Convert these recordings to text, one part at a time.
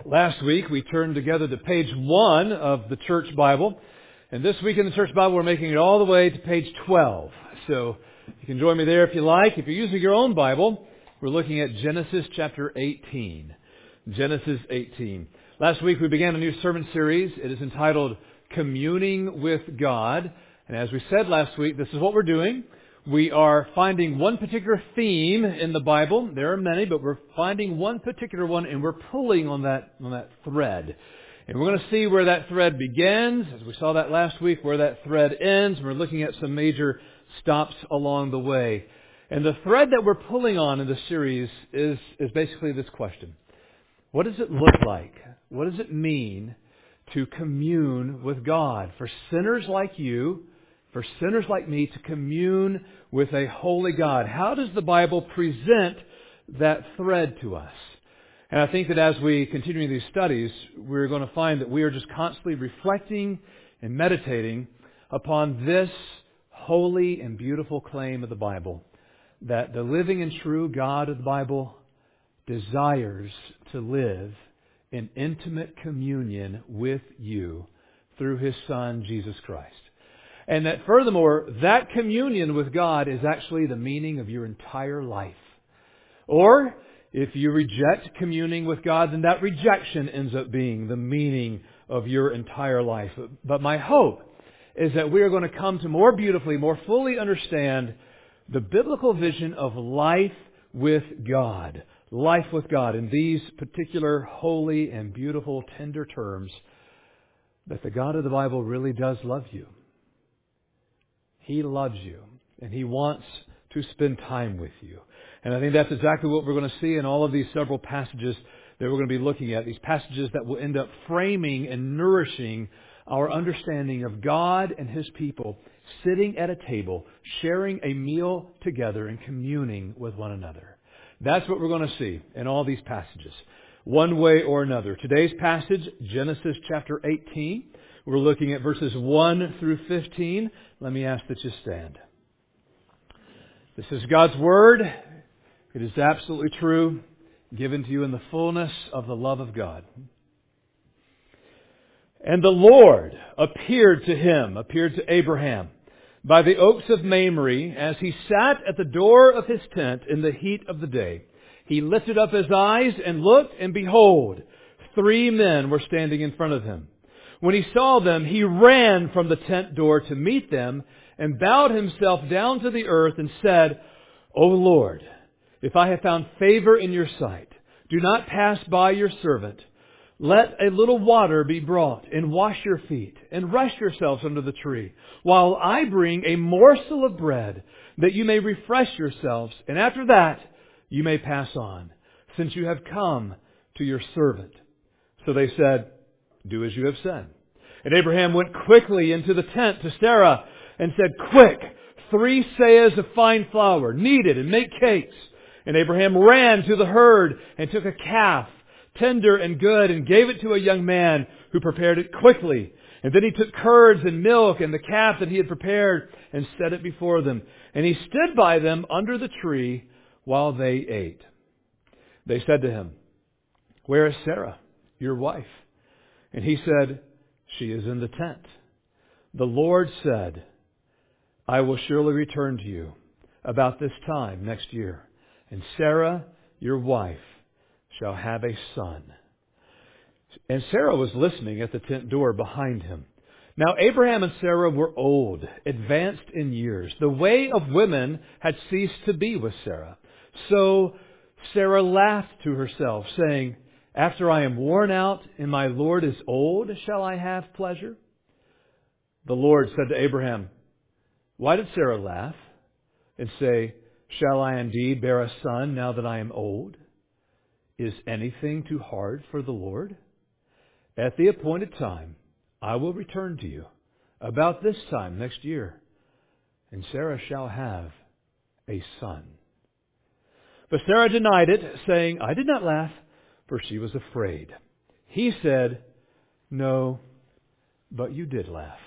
Last week we turned together to page 1 of the Church Bible. And this week in the Church Bible we're making it all the way to page 12. So you can join me there if you like. If you're using your own Bible, we're looking at Genesis chapter 18. Genesis 18. Last week we began a new sermon series. It is entitled Communing with God. And as we said last week, this is what we're doing. We are finding one particular theme in the Bible. There are many, but we're finding one particular one and we're pulling on that thread. And we're going to see where that thread begins, as we saw that last week, where that thread ends. We're looking at some major stops along the way. And the thread that we're pulling on in this series is basically this question. What does it look like? What does it mean to commune with God? For sinners like you, for sinners like me, to commune with a holy God. How does the Bible present that thread to us? And I think that as we continue these studies, we're going to find that we are just constantly reflecting and meditating upon this holy and beautiful claim of the Bible, that the living and true God of the Bible desires to live in intimate communion with you through His Son, Jesus Christ. And that furthermore, that communion with God is actually the meaning of your entire life. Or, if you reject communing with God, then that rejection ends up being the meaning of your entire life. But my hope is that we are going to come to more beautifully, more fully understand the biblical vision of life with God. Life with God in these particular holy and beautiful, tender terms, that the God of the Bible really does love you. He loves you, and He wants to spend time with you. And I think that's exactly what we're going to see in all of these several passages that we're going to be looking at. These passages that will end up framing and nourishing our understanding of God and His people sitting at a table, sharing a meal together and communing with one another. That's what we're going to see in all these passages, one way or another. Today's passage, Genesis chapter 18. We're looking at verses 1 through 15. Let me ask that you stand. This is God's Word. It is absolutely true, given to you in the fullness of the love of God. And the Lord appeared to Abraham, by the oaks of Mamre, as he sat at the door of his tent in the heat of the day. He lifted up his eyes and looked, and behold, 3 men were standing in front of him. When he saw them, he ran from the tent door to meet them and bowed himself down to the earth and said, O Lord, if I have found favor in your sight, do not pass by your servant. Let a little water be brought and wash your feet and rest yourselves under the tree, while I bring a morsel of bread that you may refresh yourselves, and after that you may pass on, since you have come to your servant. So they said, Do as you have said. And Abraham went quickly into the tent to Sarah and said, Quick, 3 seahs of fine flour, knead it and make cakes. And Abraham ran to the herd and took a calf, tender and good, and gave it to a young man who prepared it quickly. And then he took curds and milk and the calf that he had prepared and set it before them. And he stood by them under the tree while they ate. They said to him, Where is Sarah, your wife? And he said, She is in the tent. The Lord said, I will surely return to you about this time next year, and Sarah, your wife, shall have a son. And Sarah was listening at the tent door behind him. Now Abraham and Sarah were old, advanced in years. The way of women had ceased to be with Sarah. So Sarah laughed to herself, saying, After I am worn out and my Lord is old, shall I have pleasure? The Lord said to Abraham, Why did Sarah laugh and say, Shall I indeed bear a son now that I am old? Is anything too hard for the Lord? At the appointed time, I will return to you about this time next year, and Sarah shall have a son. But Sarah denied it, saying, I did not laugh, for she was afraid. He said, No, but you did laugh.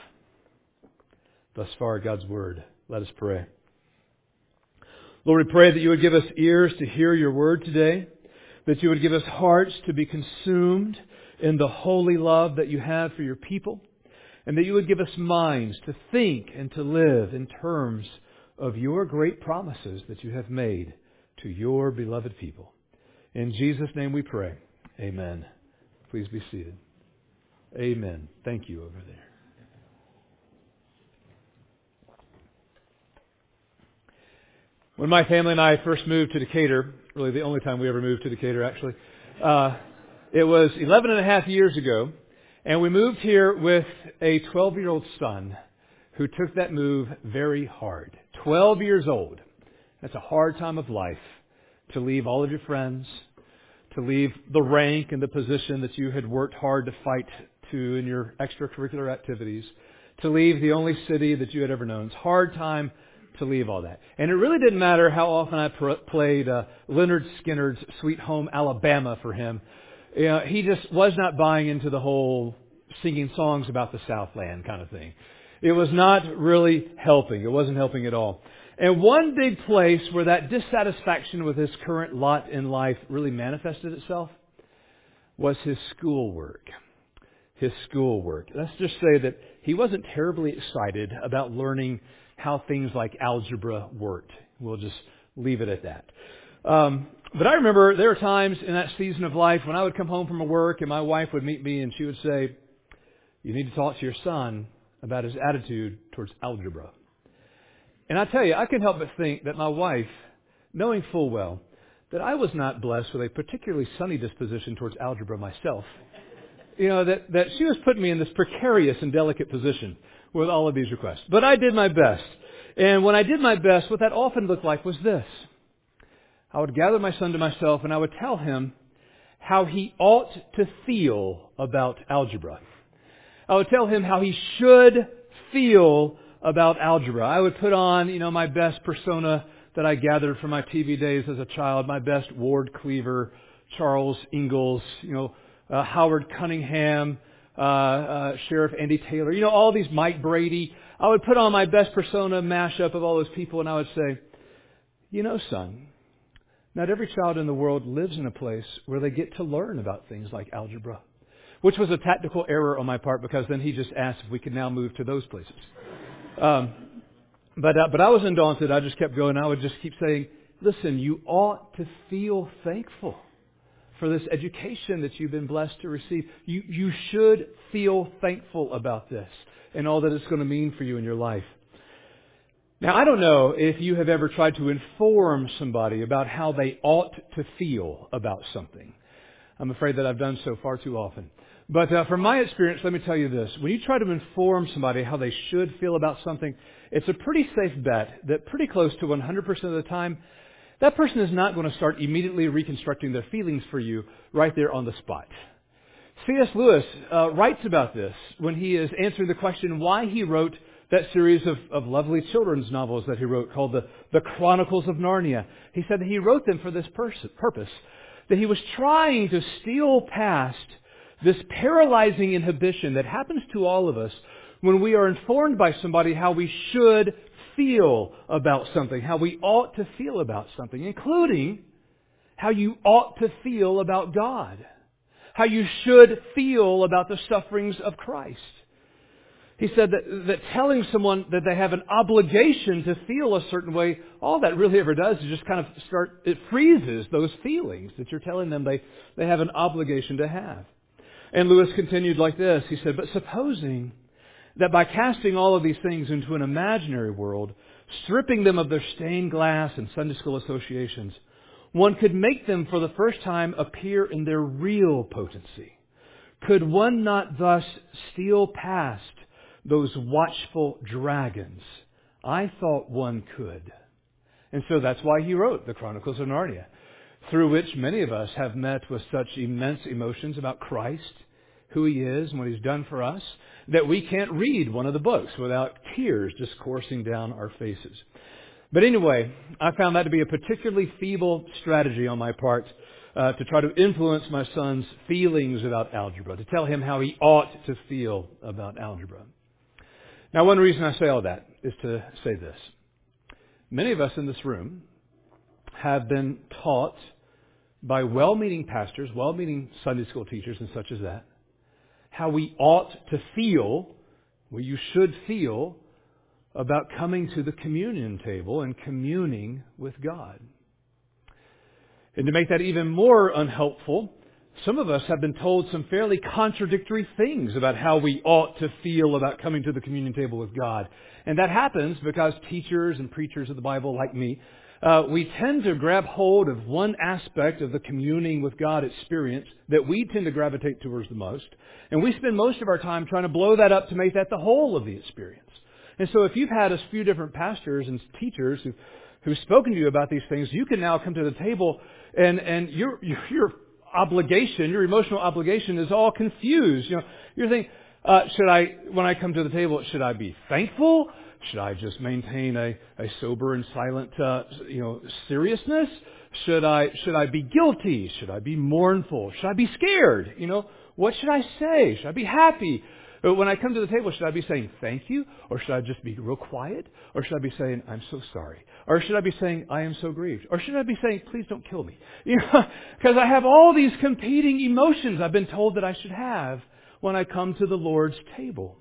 Thus far, God's Word. Let us pray. Lord, we pray that you would give us ears to hear your Word today. that you would give us hearts to be consumed in the holy love that you have for your people, and that you would give us minds to think and to live in terms of your great promises that you have made to your beloved people. In Jesus' name we pray. Amen. Please be seated. Amen. Thank you over there. When my family and I first moved to Decatur, really the only time we ever moved to Decatur actually, it was 11 and a half years ago, and we moved here with a 12-year-old son who took that move very hard. 12 years old. That's a hard time of life to leave all of your friends, to leave the rank and the position that you had worked hard to fight to in your extracurricular activities, to leave the only city that you had ever known. It's a hard time to leave all that. And it really didn't matter how often I played Leonard Skinner's Sweet Home Alabama for him. You know, he just was not buying into the whole singing songs about the Southland kind of thing. It was not really helping. It wasn't helping at all. And one big place where that dissatisfaction with his current lot in life really manifested itself was his schoolwork. His schoolwork. Let's just say that he wasn't terribly excited about learning how things like algebra worked. We'll just leave it at that. But I remember there were times in that season of life when I would come home from work and my wife would meet me and she would say, "You need to talk to your son about his attitude towards algebra." And I tell you, I can't help but think that my wife, knowing full well that I was not blessed with a particularly sunny disposition towards algebra myself, you know, that she was putting me in this precarious and delicate position with all of these requests. But I did my best. And when I did my best, what that often looked like was this. I would gather my son to myself and I would tell him how he ought to feel about algebra. I would tell him how he should feel about algebra. I would put on, you know, my best persona that I gathered from my TV days as a child, my best Ward Cleaver, Charles Ingalls, you know, Howard Cunningham, Sheriff Andy Taylor, you know, all these Mike Brady. I would put on my best persona mashup of all those people and I would say, "You know, son, not every child in the world lives in a place where they get to learn about things like algebra." Which was a tactical error on my part because then he just asked if we could now move to those places. But I was undaunted. I just kept going. I would just keep saying, "Listen, you ought to feel thankful for this education that you've been blessed to receive. You should feel thankful about this and all that it's going to mean for you in your life." Now, I don't know if you have ever tried to inform somebody about how they ought to feel about something. I'm afraid that I've done so far too often. But from my experience, let me tell you this. When you try to inform somebody how they should feel about something, it's a pretty safe bet that pretty close to 100% of the time, that person is not going to start immediately reconstructing their feelings for you right there on the spot. C.S. Lewis writes about this when he is answering the question why he wrote that series of lovely children's novels that he wrote called the Chronicles of Narnia. He said that he wrote them for this purpose, that he was trying to steal past this paralyzing inhibition that happens to all of us when we are informed by somebody how we should feel about something, how we ought to feel about something, including how you ought to feel about God, how you should feel about the sufferings of Christ. He said that telling someone that they have an obligation to feel a certain way, all that really ever does is just kind of it freezes those feelings that you're telling them they have an obligation to have. And Lewis continued like this. He said, "But supposing that by casting all of these things into an imaginary world, stripping them of their stained glass and Sunday school associations, one could make them for the first time appear in their real potency. Could one not thus steal past those watchful dragons? I thought one could." And so that's why he wrote the Chronicles of Narnia, through which many of us have met with such immense emotions about Christ, who He is and what He's done for us, that we can't read one of the books without tears just coursing down our faces. But anyway, I found that to be a particularly feeble strategy on my part to try to influence my son's feelings about algebra, to tell him how he ought to feel about algebra. Now, one reason I say all that is to say this. Many of us in this room have been taught by well-meaning pastors, well-meaning Sunday school teachers and such as that, how we ought to feel, what you should feel, about coming to the communion table and communing with God. And to make that even more unhelpful, some of us have been told some fairly contradictory things about how we ought to feel about coming to the communion table with God. And that happens because teachers and preachers of the Bible, like me, we tend to grab hold of one aspect of the communing with God experience that we tend to gravitate towards the most. And we spend most of our time trying to blow that up to make that the whole of the experience. And so if you've had a few different pastors and teachers who've spoken to you about these things, you can now come to the table and your obligation, your emotional obligation is all confused. You're thinking, when I come to the table, should I be thankful? Should I just maintain a sober and silent, seriousness? Should I be guilty? Should I be mournful? Should I be scared? What should I say? Should I be happy? But when I come to the table, should I be saying thank you? Or should I just be real quiet? Or should I be saying, I'm so sorry? Or should I be saying, I am so grieved? Or should I be saying, please don't kill me? Because I have all these competing emotions I've been told that I should have when I come to the Lord's table.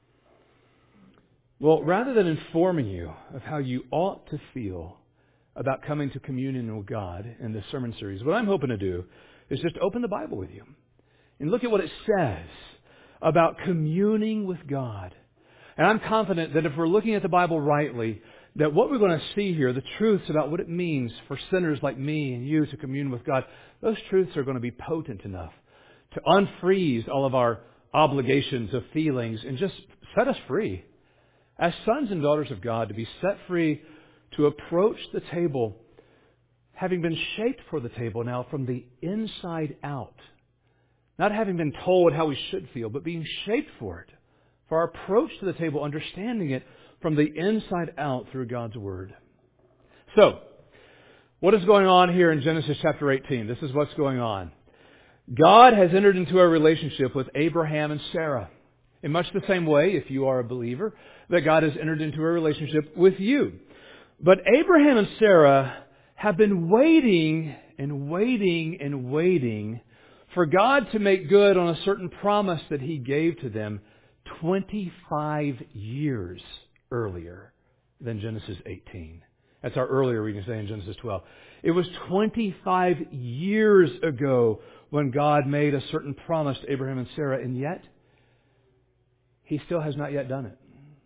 Well, rather than informing you of how you ought to feel about coming to communion with God in this sermon series, what I'm hoping to do is just open the Bible with you and look at what it says about communing with God. And I'm confident that if we're looking at the Bible rightly, that what we're going to see here, the truths about what it means for sinners like me and you to commune with God, those truths are going to be potent enough to unfreeze all of our obligations of feelings and just set us free as sons and daughters of God, to be set free to approach the table, having been shaped for the table now from the inside out. Not having been told how we should feel, but being shaped for it. For our approach to the table, understanding it from the inside out through God's Word. So, what is going on here in Genesis chapter 18? This is what's going on. God has entered into a relationship with Abraham and Sarah. In much the same way, if you are a believer, that God has entered into a relationship with you. But Abraham and Sarah have been waiting and waiting and waiting for God to make good on a certain promise that He gave to them 25 years earlier than Genesis 18. That's our earlier reading today in Genesis 12. It was 25 years ago when God made a certain promise to Abraham and Sarah, and yet He still has not yet done it.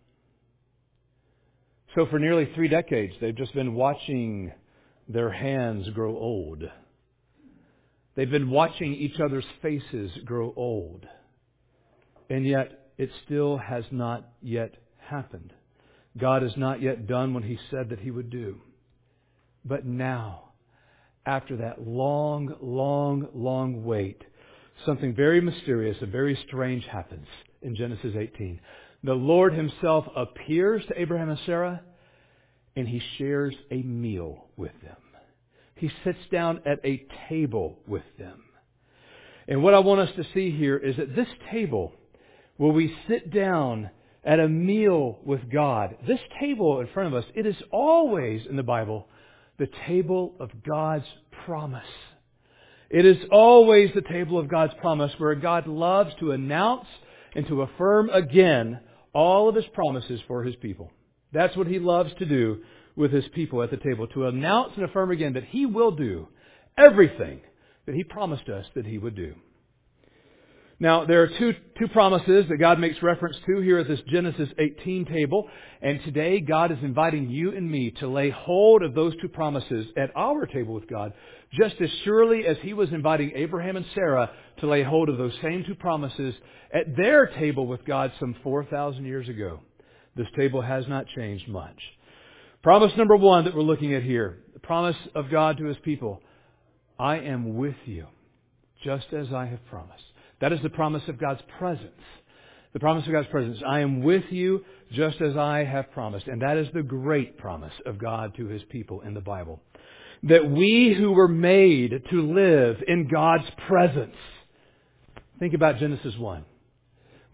So for nearly 3 decades, they've just been watching their hands grow old. They've been watching each other's faces grow old. And yet, it still has not yet happened. God has not yet done what He said that He would do. But now, after that long, long, long wait, something very mysterious and very strange happens in Genesis 18. The Lord Himself appears to Abraham and Sarah, and He shares a meal with them. He sits down at a table with them. And what I want us to see here is at this table, where we sit down at a meal with God, this table in front of us, it is always in the Bible the table of God's promise. It is always the table of God's promise where God loves to announce and to affirm again all of His promises for His people. That's what He loves to do with His people at the table, to announce and affirm again that He will do everything that He promised us that He would do. Now, there are two promises that God makes reference to here at this Genesis 18 table. And today, God is inviting you and me to lay hold of those 2 promises at our table with God, just as surely as He was inviting Abraham and Sarah to lay hold of those same 2 promises at their table with God some 4,000 years ago. This table has not changed much. Promise number 1 that we're looking at here, the promise of God to His people. I am with you, just as I have promised. That is the promise of God's presence. The promise of God's presence. I am with you just as I have promised. And that is the great promise of God to His people in the Bible. That we who were made to live in God's presence. Think about Genesis 1.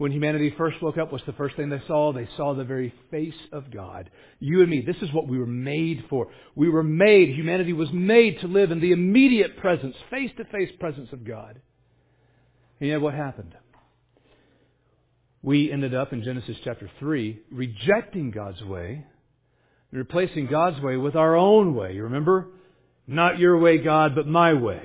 When humanity first woke up, what's the first thing they saw? They saw the very face of God. You and me, this is what we were made for. Humanity was made to live in the immediate presence, face-to-face presence of God. And yet what happened? We ended up in Genesis chapter 3 rejecting God's way, replacing God's way with our own way. You remember? Not your way, God, but my way.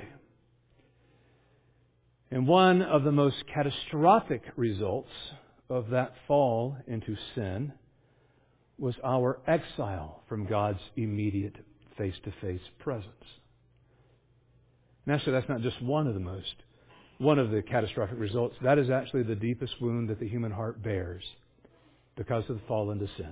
And one of the most catastrophic results of that fall into sin was our exile from God's immediate face-to-face presence. And actually, that's not just one of the catastrophic results. That is actually the deepest wound that the human heart bears because of the fall into sin.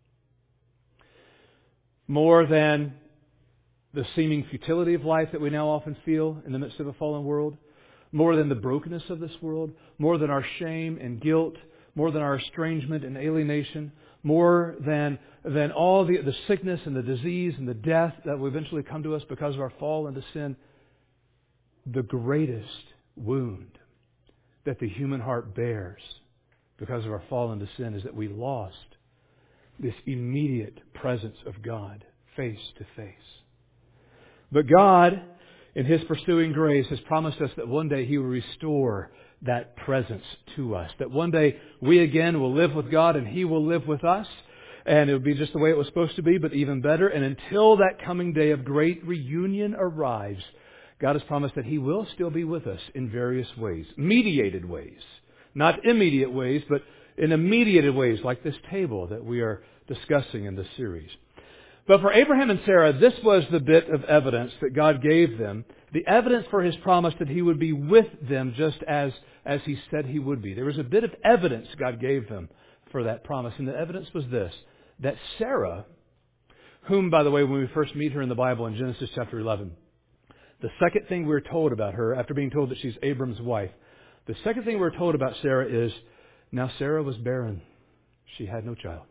More than the seeming futility of life that we now often feel in the midst of a fallen world, more than the brokenness of this world, more than our shame and guilt, more than our estrangement and alienation, more than all the sickness and the disease and the death that will eventually come to us because of our fall into sin, the greatest wound that the human heart bears because of our fall into sin is that we lost this immediate presence of God face to face. But God, in His pursuing grace, has promised us that one day He will restore that presence to us. That one day we again will live with God and He will live with us. And it will be just the way it was supposed to be, but even better. And until that coming day of great reunion arrives, God has promised that He will still be with us in various ways. Mediated ways. Not immediate ways, but in mediated ways, like this table that we are discussing in this series. But for Abraham and Sarah, this was the bit of evidence that God gave them. The evidence for His promise that He would be with them just as He said He would be. There was a bit of evidence God gave them for that promise. And the evidence was this, that Sarah, whom, by the way, when we first meet her in the Bible in Genesis chapter 11, the second thing we're told about her, after being told that she's Abram's wife, the second thing we're told about Sarah is, now Sarah was barren. She had no child.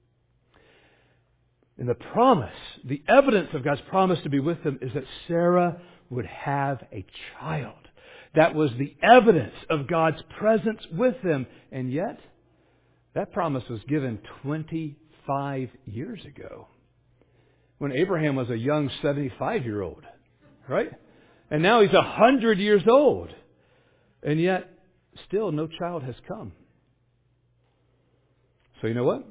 And the promise, the evidence of God's promise to be with them is that Sarah would have a child. That was the evidence of God's presence with them. And yet, that promise was given 25 years ago, when Abraham was a young 75-year-old, right? And now he's 100 years old. And yet, still no child has come. So you know what?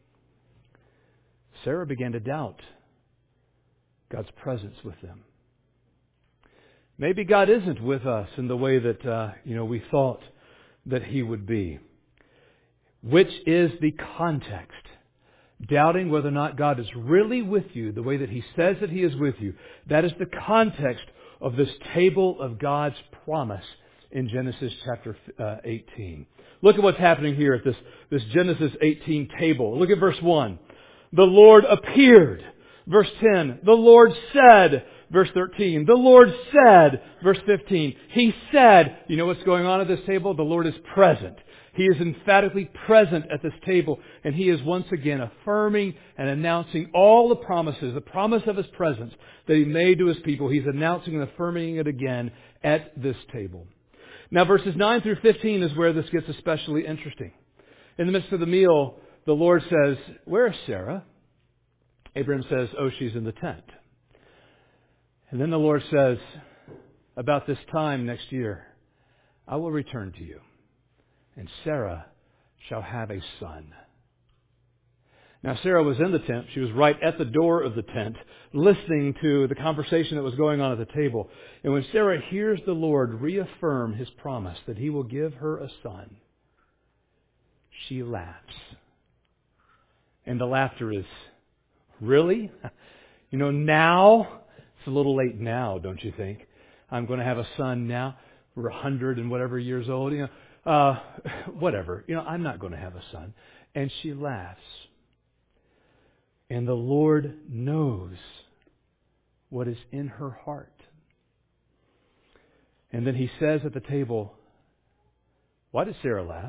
Sarah began to doubt God's presence with them. Maybe God isn't with us in the way that we thought that He would be. Which is the context? Doubting whether or not God is really with you the way that He says that He is with you. That is the context of this table of God's promise in Genesis chapter 18. Look at what's happening here at this Genesis 18 table. Look at verse 1. The Lord appeared. Verse 10. The Lord said. Verse 13. The Lord said. Verse 15. He said. You know what's going on at this table? The Lord is present. He is emphatically present at this table. And He is once again affirming and announcing all the promises, the promise of His presence that He made to His people. He's announcing and affirming it again at this table. Now verses 9 through 15 is where this gets especially interesting. In the midst of the meal, the Lord says, where is Sarah? Abraham says, oh, she's in the tent. And then the Lord says, about this time next year, I will return to you, and Sarah shall have a son. Now, Sarah was in the tent. She was right at the door of the tent, listening to the conversation that was going on at the table. And when Sarah hears the Lord reaffirm His promise that He will give her a son, she laughs. And the laughter is, really? Now? It's a little late now, don't you think? I'm going to have a son now. We're 100 and whatever years old. Whatever. I'm not going to have a son. And she laughs. And the Lord knows what is in her heart. And then He says at the table, why did Sarah laugh?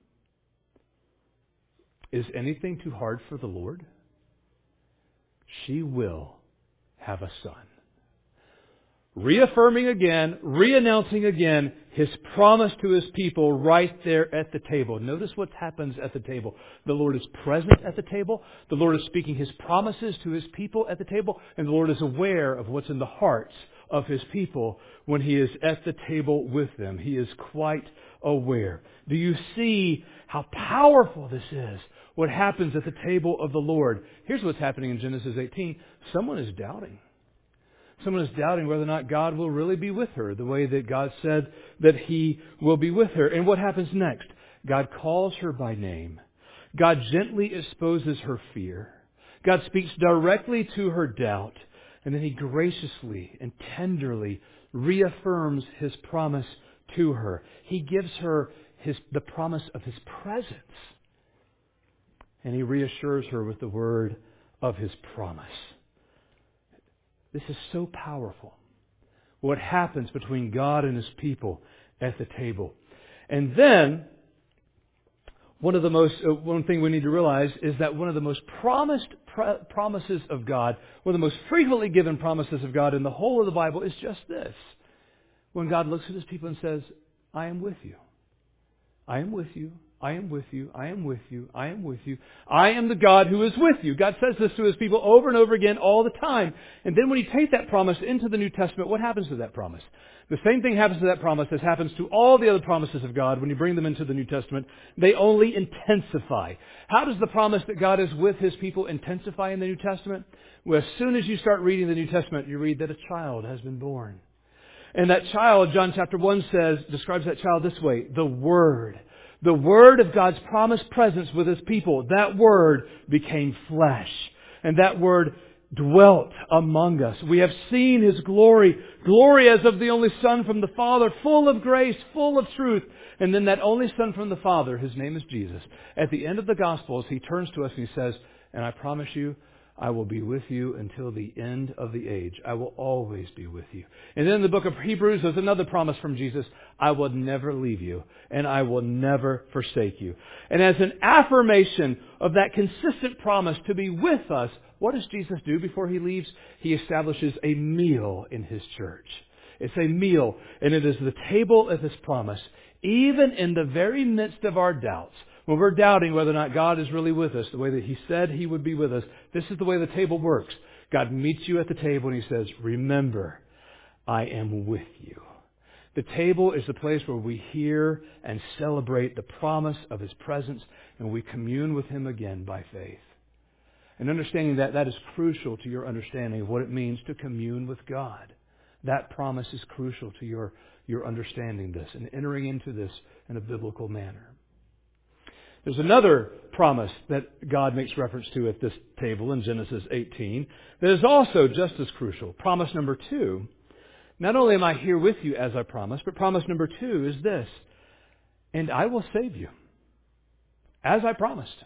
Is anything too hard for the Lord? She will have a son. reaffirming again, re-announcing again His promise to His people right there at the table. Notice what happens at the table. The Lord is present at the table. The Lord is speaking His promises to His people at the table. And the Lord is aware of what's in the hearts of His people when He is at the table with them. He is quite aware. Do you see how powerful this is? What happens at the table of the Lord? Here's what's happening in Genesis 18. Someone is doubting. Someone is doubting whether or not God will really be with her the way that God said that He will be with her. And what happens next? God calls her by name. God gently exposes her fear. God speaks directly to her doubt. And then He graciously and tenderly reaffirms His promise to her. He gives her the promise of His presence. And He reassures her with the word of His promise. This is so powerful. What happens between God and His people at the table. And then, one thing we need to realize is that one of the most promises of God, one of the most frequently given promises of God in the whole of the Bible is just this. When God looks at His people and says, I am with you. I am with you. I am with you. I am with you. I am with you. I am the God who is with you. God says this to His people over and over again all the time. And then when you take that promise into the New Testament, what happens to that promise? The same thing happens to that promise as happens to all the other promises of God when you bring them into the New Testament. They only intensify. How does the promise that God is with His people intensify in the New Testament? Well, as soon as you start reading the New Testament, you read that a child has been born. And that child, John chapter 1 describes that child this way, the Word. The Word of God's promised presence with His people. That Word became flesh. And that Word dwelt among us. We have seen His glory. Glory as of the only Son from the Father, full of grace, full of truth. And then that only Son from the Father, His name is Jesus. At the end of the Gospels, He turns to us and He says, and I promise you, I will be with you until the end of the age. I will always be with you. And then in the book of Hebrews, there's another promise from Jesus. I will never leave you, and I will never forsake you. And as an affirmation of that consistent promise to be with us, what does Jesus do before He leaves? He establishes a meal in His church. It's a meal, and it is the table of His promise. Even in the very midst of our doubts, when we're doubting whether or not God is really with us, the way that He said He would be with us, this is the way the table works. God meets you at the table and He says, remember, I am with you. The table is the place where we hear and celebrate the promise of His presence, and we commune with Him again by faith. And understanding that is crucial to your understanding of what it means to commune with God. That promise is crucial to your understanding this and entering into this in a biblical manner. There's another promise that God makes reference to at this table in Genesis 18 that is also just as crucial. Promise number 2. Not only am I here with you as I promised, but promise number 2 is this. And I will save you. As I promised.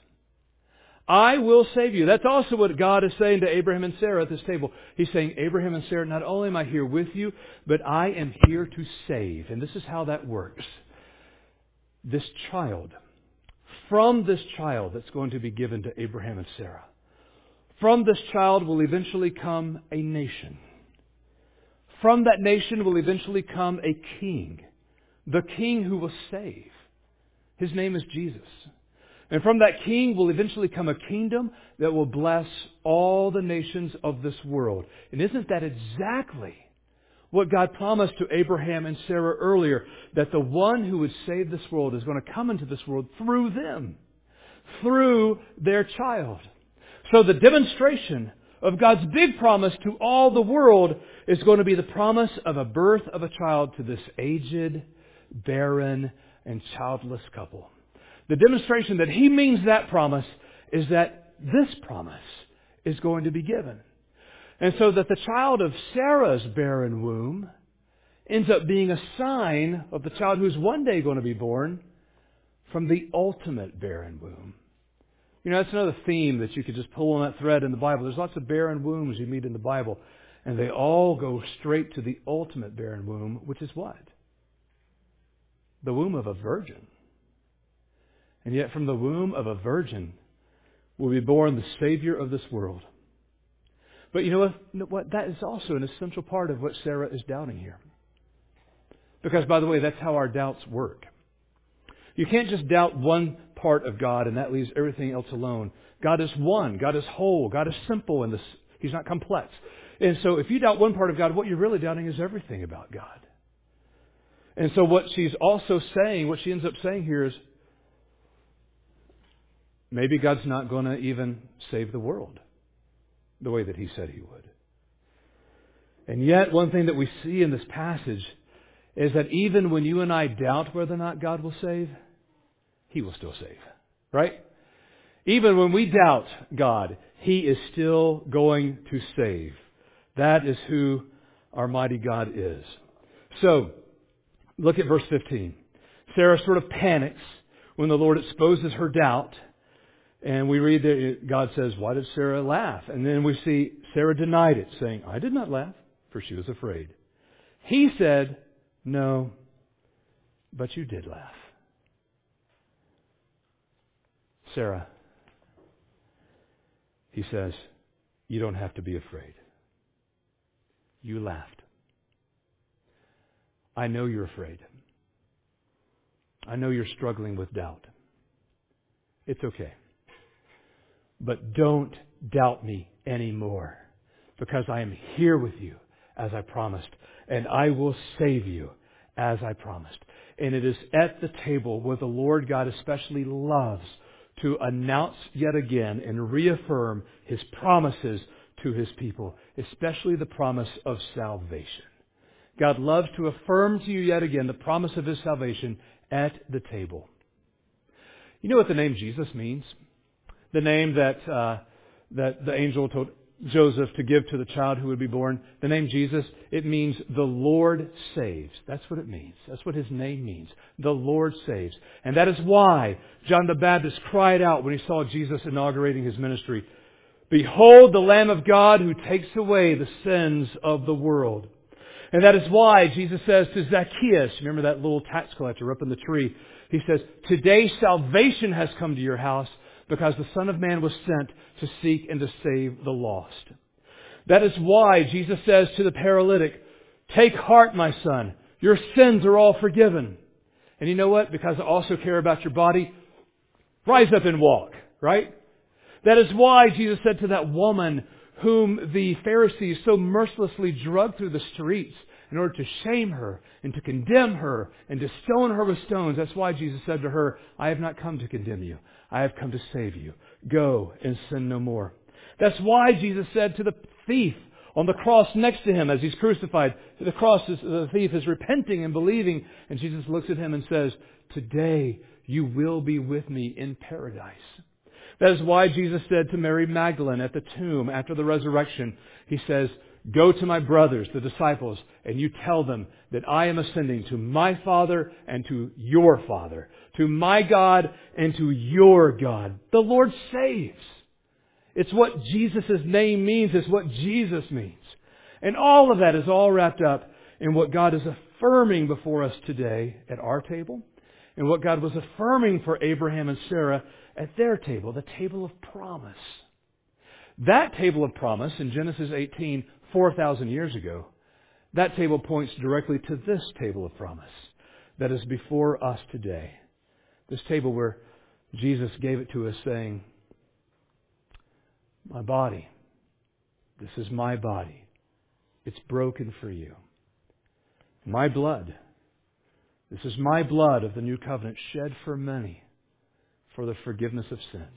I will save you. That's also what God is saying to Abraham and Sarah at this table. He's saying, Abraham and Sarah, not only am I here with you, but I am here to save. And this is how that works. This child. From this child that's going to be given to Abraham and Sarah. From this child will eventually come a nation. From that nation will eventually come a king. The king who will save. His name is Jesus. And from that king will eventually come a kingdom that will bless all the nations of this world. And isn't that exactly what God promised to Abraham and Sarah earlier? That the one who would save this world is going to come into this world through them. Through their child. So the demonstration of God's big promise to all the world is going to be the promise of a birth of a child to this aged, barren, and childless couple. The demonstration that He means that promise is that this promise is going to be given. And so that the child of Sarah's barren womb ends up being a sign of the child who's one day going to be born from the ultimate barren womb. You know, that's another theme that you could just pull on that thread in the Bible. There's lots of barren wombs you meet in the Bible, and they all go straight to the ultimate barren womb, which is what? The womb of a virgin. And yet from the womb of a virgin will be born the Savior of this world. But you know what? That is also an essential part of what Sarah is doubting here. Because, by the way, that's how our doubts work. You can't just doubt one part of God and that leaves everything else alone. God is one. God is whole. God is simple. And He's not complex. And so if you doubt one part of God, what you're really doubting is everything about God. And so what she's also saying, what she ends up saying here is, maybe God's not going to even save the world the way that He said He would. And yet, one thing that we see in this passage is that even when you and I doubt whether or not God will save, He will still save. Right? Even when we doubt God, He is still going to save. That is who our mighty God is. So, look at verse 15. Sarah sort of panics when the Lord exposes her doubt. And we read that God says, why did Sarah laugh? And then we see Sarah denied it, saying, I did not laugh, for she was afraid. He said, no, but you did laugh. Sarah, He says, you don't have to be afraid. You laughed. I know you're afraid. I know you're struggling with doubt. It's okay. But don't doubt me anymore, because I am here with you as I promised, and I will save you as I promised. And it is at the table where the Lord God especially loves to announce yet again and reaffirm His promises to His people, especially the promise of salvation. God loves to affirm to you yet again the promise of His salvation at the table. You know what the name Jesus means? The name that the angel told Joseph to give to the child who would be born. The name Jesus, it means the Lord saves. That's what it means. That's what His name means. The Lord saves. And that is why John the Baptist cried out when he saw Jesus inaugurating His ministry, behold the Lamb of God who takes away the sins of the world. And that is why Jesus says to Zacchaeus, remember that little tax collector up in the tree, He says, today salvation has come to your house, because the Son of Man was sent to seek and to save the lost. That is why Jesus says to the paralytic, take heart, my son, your sins are all forgiven. And you know what? Because I also care about your body, rise up and walk, right? That is why Jesus said to that woman whom the Pharisees so mercilessly dragged through the streets in order to shame her and to condemn her and to stone her with stones. That's why Jesus said to her, I have not come to condemn you. I have come to save you. Go and sin no more. That's why Jesus said to the thief on the cross next to Him as He's crucified, the cross, the thief is repenting and believing, and Jesus looks at him and says, today you will be with me in paradise. That is why Jesus said to Mary Magdalene at the tomb after the resurrection, He says, go to my brothers, the disciples, and you tell them that I am ascending to my Father and to your Father, to my God and to your God. The Lord saves. It's what Jesus' name means. It's what Jesus means. And all of that is all wrapped up in what God is affirming before us today at our table, and what God was affirming for Abraham and Sarah at their table, the table of promise. That table of promise in Genesis 18, 4,000 years ago, that table points directly to this table of promise that is before us today. This table where Jesus gave it to us saying, my body, this is my body. It's broken for you. My blood, this is my blood of the new covenant shed for many for the forgiveness of sins.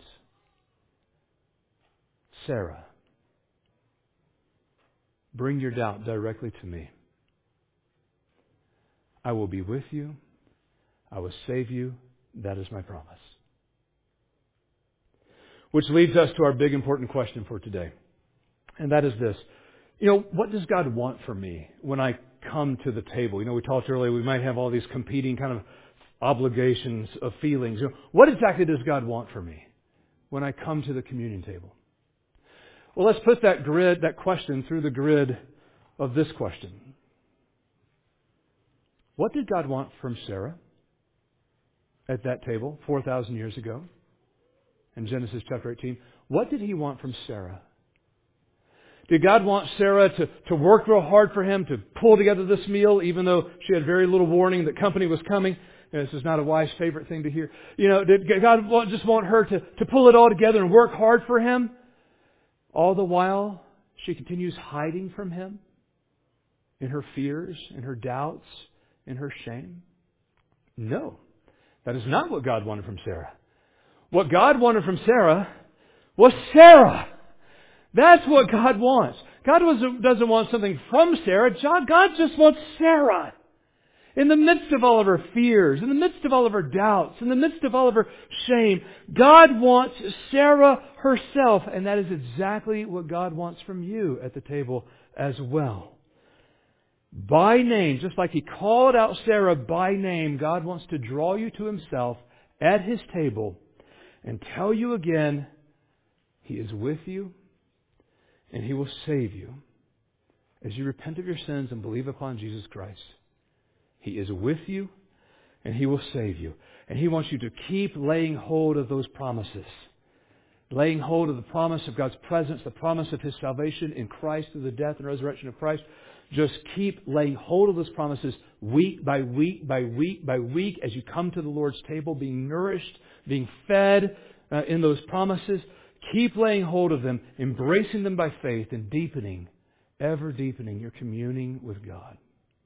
Sarah, bring your doubt directly to me. I will be with you. I will save you. That is my promise. Which leads us to our big important question for today. And that is this. What does God want from me when I come to the table? We talked earlier, we might have all these competing kind of obligations of feelings. What exactly does God want from me when I come to the communion table? Well, let's put that question through the grid of this question. What did God want from Sarah at that table 4,000 years ago in Genesis chapter 18? What did He want from Sarah? Did God want Sarah to work real hard for him to pull together this meal, even though she had very little warning that company was coming? This is not a wife's favorite thing to hear. Did God just want her to pull it all together and work hard for him? All the while, she continues hiding from him in her fears, in her doubts, in her shame? No, that is not what God wanted from Sarah. What God wanted from Sarah was Sarah. That's what God wants. God doesn't want something from Sarah. God just wants Sarah. In the midst of all of her fears, in the midst of all of her doubts, in the midst of all of her shame, God wants Sarah herself. And that is exactly what God wants from you at the table as well. By name, just like He called out Sarah by name, God wants to draw you to Himself at His table and tell you again, He is with you and He will save you as you repent of your sins and believe upon Jesus Christ. He is with you and He will save you. And He wants you to keep laying hold of those promises. Laying hold of the promise of God's presence, the promise of His salvation in Christ through the death and resurrection of Christ. Just keep laying hold of those promises week by week by week by week as you come to the Lord's table, being nourished, being fed in those promises. Keep laying hold of them, embracing them by faith, and ever deepening your communing with God.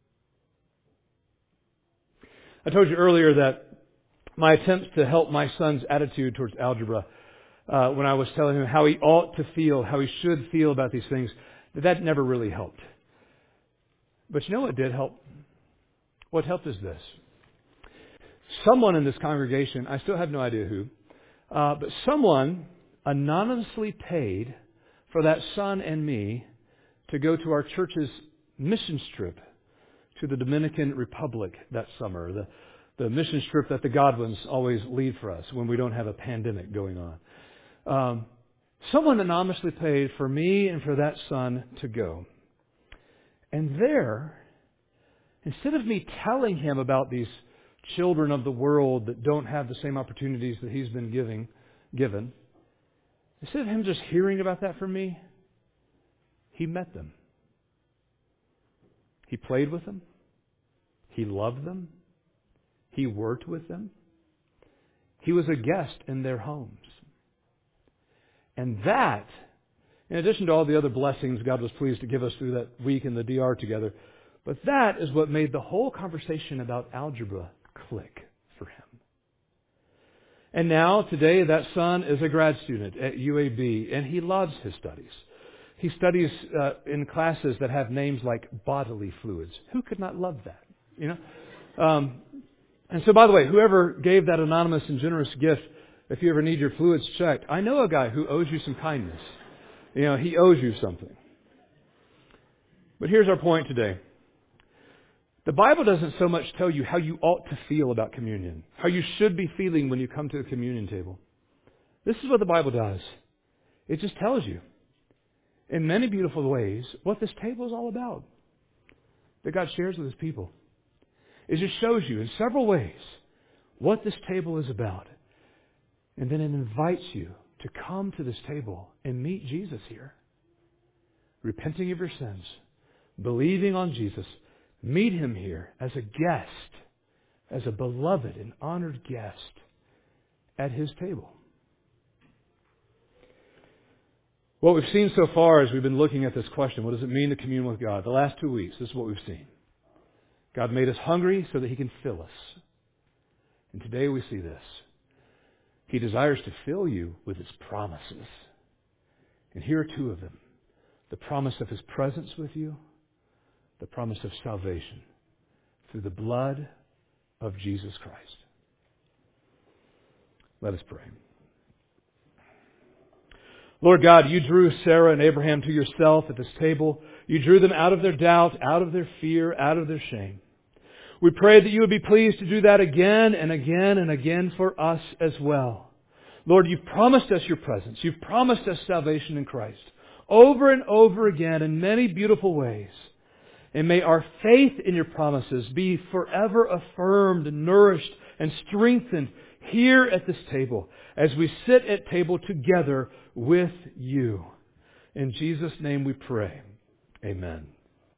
I told you earlier that my attempts to help my son's attitude towards algebra, when I was telling him how he ought to feel, how he should feel about these things, that never really helped. But you know what did help? What helped is this. Someone in this congregation, I still have no idea who, but someone anonymously paid for that son and me to go to our church's missions trip to the Dominican Republic that summer, the mission trip that the Godwins always lead for us when we don't have a pandemic going on. Someone anonymously paid for me and for that son to go. And there, instead of me telling him about these children of the world that don't have the same opportunities that he's been given, instead of him just hearing about that from me, he met them. He played with them. He loved them. He worked with them. He was a guest in their homes. And that, in addition to all the other blessings God was pleased to give us through that week in the DR together, but that is what made the whole conversation about algebra click for him. And now, today, that son is a grad student at UAB, and he loves his studies. He studies in classes that have names like bodily fluids. Who could not love that? And so, by the way, whoever gave that anonymous and generous gift, if you ever need your fluids checked, I know a guy who owes you some kindness. He owes you something. But here's our point today. The Bible doesn't so much tell you how you ought to feel about communion, how you should be feeling when you come to the communion table. This is what the Bible does. It just tells you, in many beautiful ways, what this table is all about, that God shares with His people. It just shows you in several ways what this table is about. And then it invites you to come to this table and meet Jesus here. Repenting of your sins, believing on Jesus, meet Him here as a guest, as a beloved and honored guest at His table. What we've seen so far as we've been looking at this question, what does it mean to commune with God? The last 2 weeks, this is what we've seen. God made us hungry so that He can fill us. And today we see this. He desires to fill you with His promises. And here are two of them. The promise of His presence with you, the promise of salvation through the blood of Jesus Christ. Let us pray. Lord God, You drew Sarah and Abraham to Yourself at this table. You drew them out of their doubt, out of their fear, out of their shame. We pray that You would be pleased to do that again and again and again for us as well. Lord, You've promised us Your presence. You've promised us salvation in Christ over and over again in many beautiful ways. And may our faith in Your promises be forever affirmed and nourished and strengthened here at this table as we sit at table together with You. In Jesus' name we pray. Amen.